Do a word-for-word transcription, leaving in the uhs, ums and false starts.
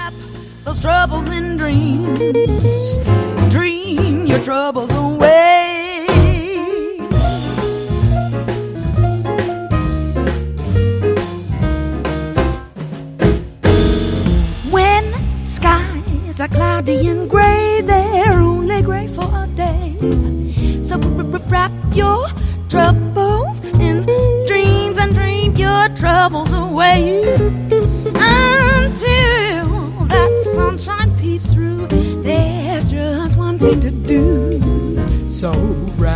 wrap those troubles in dreams. Dream your troubles away. When skies are cloudy and gray, they're only gray for a day. So wrap your troubles in dreams and dream your troubles away until that sunshine peeps through. There's just one thing to do. So bright.